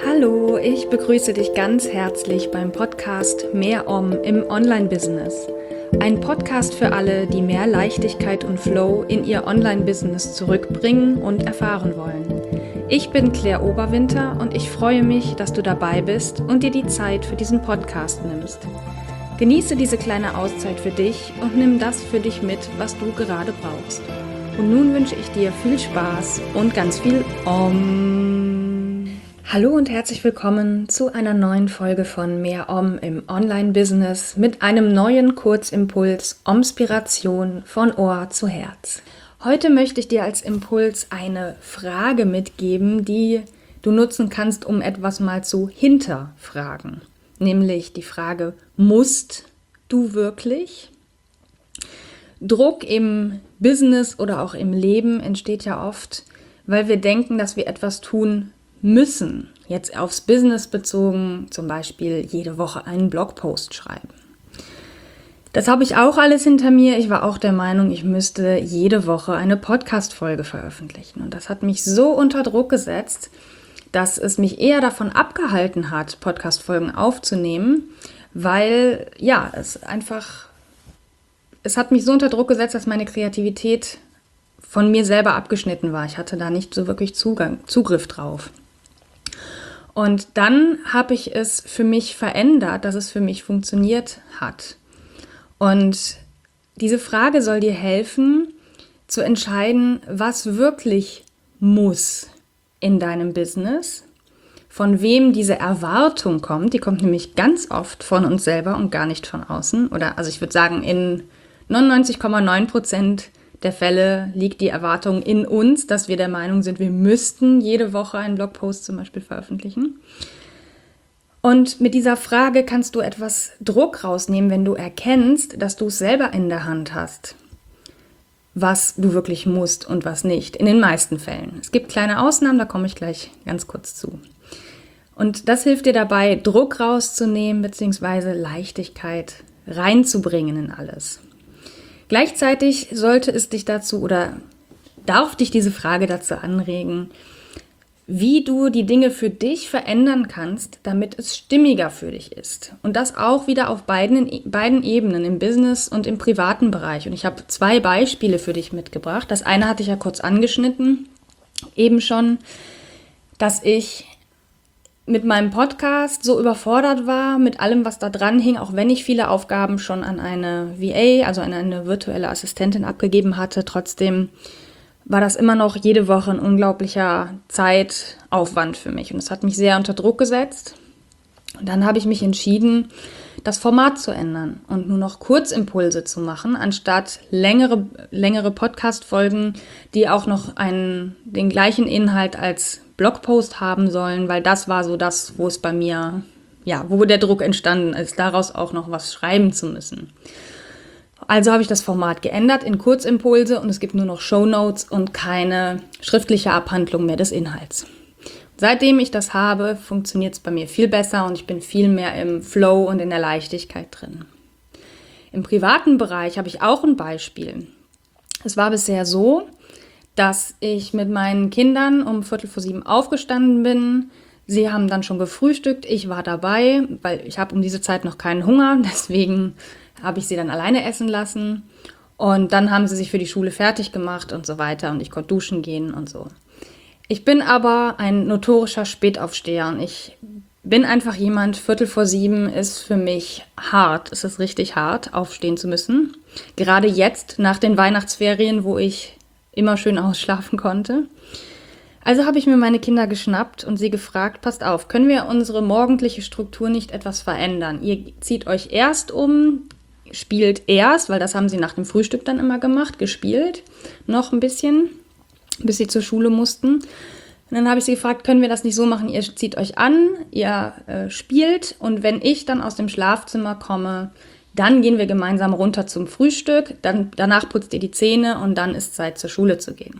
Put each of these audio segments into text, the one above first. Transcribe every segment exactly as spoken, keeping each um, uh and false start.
Hallo, ich begrüße dich ganz herzlich beim Podcast Mehr Om im Online-Business. Ein Podcast für alle, die mehr Leichtigkeit und Flow in ihr Online-Business zurückbringen und erfahren wollen. Ich bin Claire Oberwinter und ich freue mich, dass du dabei bist und dir die Zeit für diesen Podcast nimmst. Genieße diese kleine Auszeit für dich und nimm das für dich mit, was du gerade brauchst. Und nun wünsche ich dir viel Spaß und ganz viel Om. Hallo und herzlich willkommen zu einer neuen Folge von Mehr Om im Online-Business mit einem neuen Kurzimpuls Omspiration von Ohr zu Herz. Heute möchte ich dir als Impuls eine Frage mitgeben, die du nutzen kannst, um etwas mal zu hinterfragen. Nämlich die Frage, musst du wirklich? Druck im Business oder auch im Leben entsteht ja oft, weil wir denken, dass wir etwas tun müssen. Jetzt aufs Business bezogen, zum Beispiel jede Woche einen Blogpost schreiben. Das habe ich auch alles hinter mir. Ich war auch der Meinung, ich müsste jede Woche eine Podcast-Folge veröffentlichen. Und das hat mich so unter Druck gesetzt, dass es mich eher davon abgehalten hat, Podcast-Folgen aufzunehmen, weil, ja, es einfach, es hat mich so unter Druck gesetzt, dass meine Kreativität von mir selber abgeschnitten war. Ich hatte da nicht so wirklich Zugang, Zugriff drauf. Und dann habe ich es für mich verändert, dass es für mich funktioniert hat. Und diese Frage soll dir helfen, zu entscheiden, was wirklich muss in deinem Business, von wem diese Erwartung kommt. Die kommt nämlich ganz oft von uns selber und gar nicht von außen. Oder also ich würde sagen, in neunundneunzig Komma neun Prozent der Fälle liegt die Erwartung in uns, dass wir der Meinung sind, wir müssten jede Woche einen Blogpost zum Beispiel veröffentlichen. Und mit dieser Frage kannst du etwas Druck rausnehmen, wenn du erkennst, dass du es selber in der Hand hast, was du wirklich musst und was nicht, in den meisten Fällen. Es gibt kleine Ausnahmen, da komme ich gleich ganz kurz zu. Und das hilft dir dabei, Druck rauszunehmen bzw. Leichtigkeit reinzubringen in alles. Gleichzeitig sollte es dich dazu oder darf dich diese Frage dazu anregen, wie du die Dinge für dich verändern kannst, damit es stimmiger für dich ist. Und das auch wieder auf beiden, beiden Ebenen, im Business und im privaten Bereich. Und ich habe zwei Beispiele für dich mitgebracht. Das eine hatte ich ja kurz angeschnitten, eben schon, dass ich mit meinem Podcast so überfordert war, mit allem, was da dran hing, auch wenn ich viele Aufgaben schon an eine V A, also an eine virtuelle Assistentin abgegeben hatte. Trotzdem war das immer noch jede Woche ein unglaublicher Zeitaufwand für mich. Und es hat mich sehr unter Druck gesetzt. Und dann habe ich mich entschieden, das Format zu ändern und nur noch Kurzimpulse zu machen, anstatt längere, längere Podcast-Folgen, die auch noch einen, den gleichen Inhalt als Blogpost haben sollen, weil das war so das, wo es bei mir, ja, wo der Druck entstanden ist, daraus auch noch was schreiben zu müssen. Also habe ich das Format geändert in Kurzimpulse und es gibt nur noch Shownotes und keine schriftliche Abhandlung mehr des Inhalts. Seitdem ich das habe, funktioniert es bei mir viel besser und ich bin viel mehr im Flow und in der Leichtigkeit drin. Im privaten Bereich habe ich auch ein Beispiel. Es war bisher so, dass ich mit meinen Kindern um Viertel vor sieben aufgestanden bin. Sie haben dann schon gefrühstückt, ich war dabei, weil ich habe um diese Zeit noch keinen Hunger, deswegen habe ich sie dann alleine essen lassen. Und dann haben sie sich für die Schule fertig gemacht und so weiter und ich konnte duschen gehen und so. Ich bin aber ein notorischer Spätaufsteher und ich bin einfach jemand, Viertel vor sieben ist für mich hart. Es ist richtig hart, aufstehen zu müssen. Gerade jetzt, nach den Weihnachtsferien, wo ich immer schön ausschlafen konnte. Also habe ich mir meine Kinder geschnappt und sie gefragt, passt auf, können wir unsere morgendliche Struktur nicht etwas verändern? Ihr zieht euch erst um, spielt erst, weil das haben sie nach dem Frühstück dann immer gemacht, gespielt, noch ein bisschen, bis sie zur Schule mussten. Und dann habe ich sie gefragt, können wir das nicht so machen, ihr zieht euch an, ihr äh, spielt und wenn ich dann aus dem Schlafzimmer komme, dann gehen wir gemeinsam runter zum Frühstück, dann, danach putzt ihr die Zähne und dann ist Zeit, zur Schule zu gehen.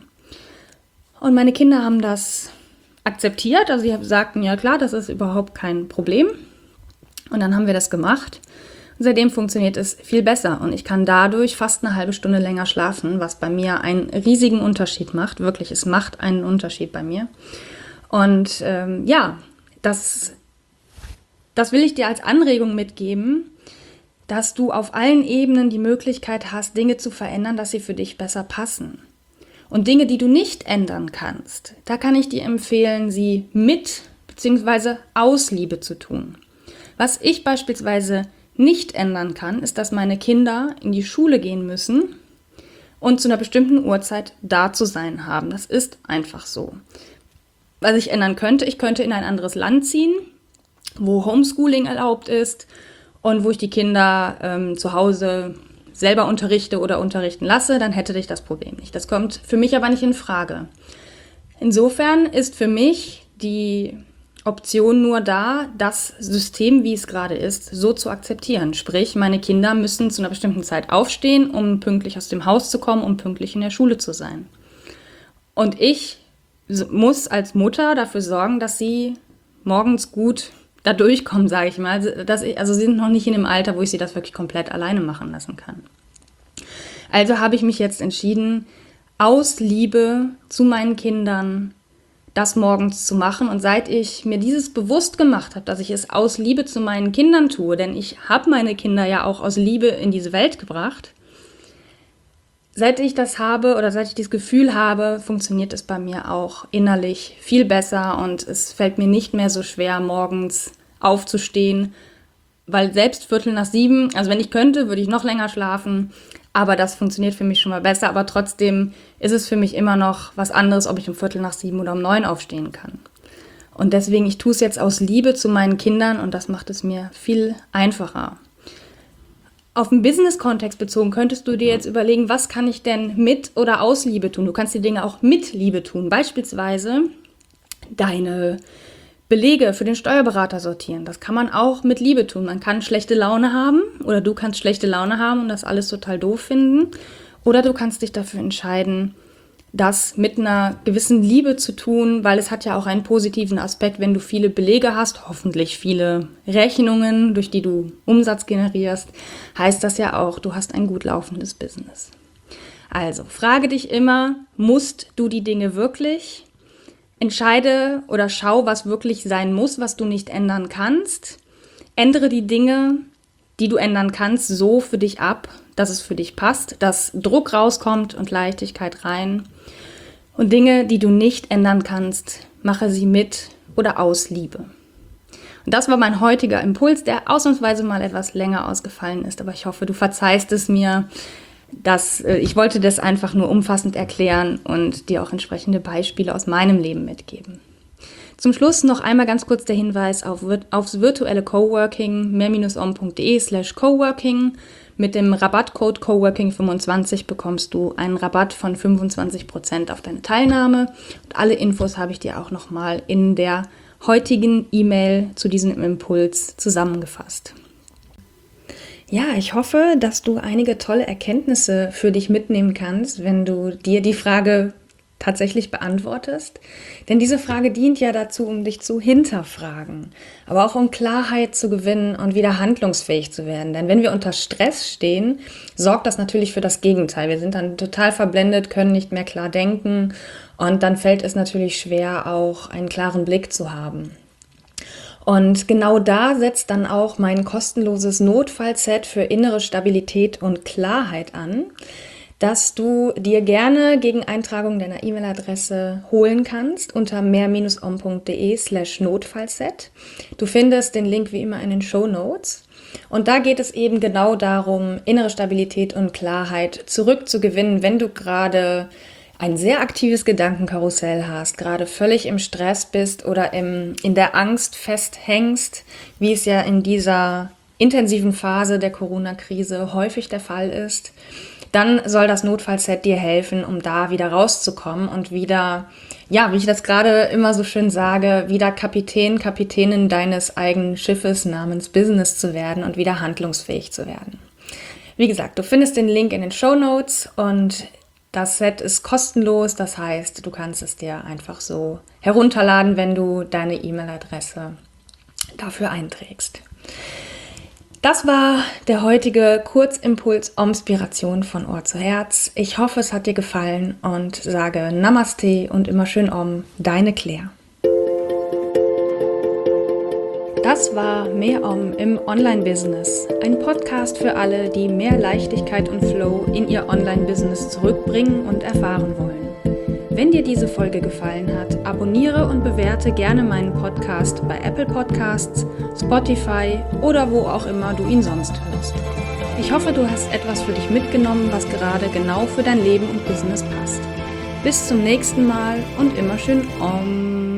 Und meine Kinder haben das akzeptiert, also sie sagten, ja klar, das ist überhaupt kein Problem. Und dann haben wir das gemacht. Und seitdem funktioniert es viel besser und ich kann dadurch fast eine halbe Stunde länger schlafen, was bei mir einen riesigen Unterschied macht. Wirklich, es macht einen Unterschied bei mir. Und ähm, ja, das, das will ich dir als Anregung mitgeben, dass du auf allen Ebenen die Möglichkeit hast, Dinge zu verändern, dass sie für dich besser passen. Und Dinge, die du nicht ändern kannst, da kann ich dir empfehlen, sie mit bzw. aus Liebe zu tun. Was ich beispielsweise nicht ändern kann, ist, dass meine Kinder in die Schule gehen müssen und zu einer bestimmten Uhrzeit da zu sein haben. Das ist einfach so. Was ich ändern könnte, ich könnte in ein anderes Land ziehen, wo Homeschooling erlaubt ist und wo ich die Kinder ähm, zu Hause selber unterrichte oder unterrichten lasse, dann hätte ich das Problem nicht. Das kommt für mich aber nicht in Frage. Insofern ist für mich die Option nur da, das System, wie es gerade ist, so zu akzeptieren. Sprich, meine Kinder müssen zu einer bestimmten Zeit aufstehen, um pünktlich aus dem Haus zu kommen, um pünktlich in der Schule zu sein. Und ich muss als Mutter dafür sorgen, dass sie morgens gut da durchkommen, sage ich mal. Dass ich, also sie sind noch nicht in dem Alter, wo ich sie das wirklich komplett alleine machen lassen kann. Also habe ich mich jetzt entschieden, aus Liebe zu meinen Kindern das morgens zu machen. Und seit ich mir dieses bewusst gemacht habe, dass ich es aus Liebe zu meinen Kindern tue, denn ich habe meine Kinder ja auch aus Liebe in diese Welt gebracht, seit ich das habe oder seit ich dieses Gefühl habe, funktioniert es bei mir auch innerlich viel besser und es fällt mir nicht mehr so schwer, morgens aufzustehen, weil selbst Viertel nach sieben, also wenn ich könnte, würde ich noch länger schlafen, aber das funktioniert für mich schon mal besser, aber trotzdem ist es für mich immer noch was anderes, ob ich um Viertel nach sieben oder um neun aufstehen kann. Und deswegen, ich tue es jetzt aus Liebe zu meinen Kindern und das macht es mir viel einfacher. Auf den Business-Kontext bezogen könntest du dir jetzt überlegen, was kann ich denn mit oder aus Liebe tun? Du kannst die Dinge auch mit Liebe tun. Beispielsweise deine Belege für den Steuerberater sortieren. Das kann man auch mit Liebe tun. Man kann schlechte Laune haben oder du kannst schlechte Laune haben und das alles total doof finden. Oder du kannst dich dafür entscheiden, das mit einer gewissen Liebe zu tun, weil es hat ja auch einen positiven Aspekt, wenn du viele Belege hast, hoffentlich viele Rechnungen, durch die du Umsatz generierst, heißt das ja auch, du hast ein gut laufendes Business. Also, frage dich immer, musst du die Dinge wirklich? Entscheide oder schau, was wirklich sein muss, was du nicht ändern kannst. Ändere die Dinge, die du ändern kannst, so für dich ab, dass es für dich passt, dass Druck rauskommt und Leichtigkeit rein. Und Dinge, die du nicht ändern kannst, mache sie mit oder aus Liebe. Und das war mein heutiger Impuls, der ausnahmsweise mal etwas länger ausgefallen ist, aber ich hoffe, du verzeihst es mir. Dass, äh, ich wollte das einfach nur umfassend erklären und dir auch entsprechende Beispiele aus meinem Leben mitgeben. Zum Schluss noch einmal ganz kurz der Hinweis auf, aufs virtuelle Coworking, mehr-om.de slash Coworking. Mit dem Rabattcode Coworking fünfundzwanzig bekommst du einen Rabatt von fünfundzwanzig Prozent auf deine Teilnahme. Und alle Infos habe ich dir auch nochmal in der heutigen E-Mail zu diesem Impuls zusammengefasst. Ja, ich hoffe, dass du einige tolle Erkenntnisse für dich mitnehmen kannst, wenn du dir die Frage tatsächlich beantwortest. Denn diese Frage dient ja dazu, um dich zu hinterfragen, aber auch um Klarheit zu gewinnen und wieder handlungsfähig zu werden. Denn wenn wir unter Stress stehen, sorgt das natürlich für das Gegenteil. Wir sind dann total verblendet, können nicht mehr klar denken und dann fällt es natürlich schwer, auch einen klaren Blick zu haben. Und genau da setzt dann auch mein kostenloses Notfallset für innere Stabilität und Klarheit an, das du dir gerne gegen Eintragung deiner E-Mail-Adresse holen kannst unter mehr-om.de slash Notfallset. Du findest den Link wie immer in den Shownotes. Und da geht es eben genau darum, innere Stabilität und Klarheit zurückzugewinnen, wenn du gerade ein sehr aktives Gedankenkarussell hast, gerade völlig im Stress bist oder im, in der Angst festhängst, wie es ja in dieser intensiven Phase der Corona-Krise häufig der Fall ist, dann soll das Notfallset dir helfen, um da wieder rauszukommen und wieder, ja, wie ich das gerade immer so schön sage, wieder Kapitän, Kapitänin deines eigenen Schiffes namens Business zu werden und wieder handlungsfähig zu werden. Wie gesagt, du findest den Link in den Shownotes und das Set ist kostenlos, das heißt, du kannst es dir einfach so herunterladen, wenn du deine E-Mail-Adresse dafür einträgst. Das war der heutige Kurzimpuls Om-Spiration von Ohr zu Herz. Ich hoffe, es hat dir gefallen und sage Namaste und immer schön Om, deine Claire. Das war Mehr Om im Online-Business, ein Podcast für alle, die mehr Leichtigkeit und Flow in ihr Online-Business zurückbringen und erfahren wollen. Wenn dir diese Folge gefallen hat, abonniere und bewerte gerne meinen Podcast bei Apple Podcasts, Spotify oder wo auch immer du ihn sonst hörst. Ich hoffe, du hast etwas für dich mitgenommen, was gerade genau für dein Leben und Business passt. Bis zum nächsten Mal und immer schön Om.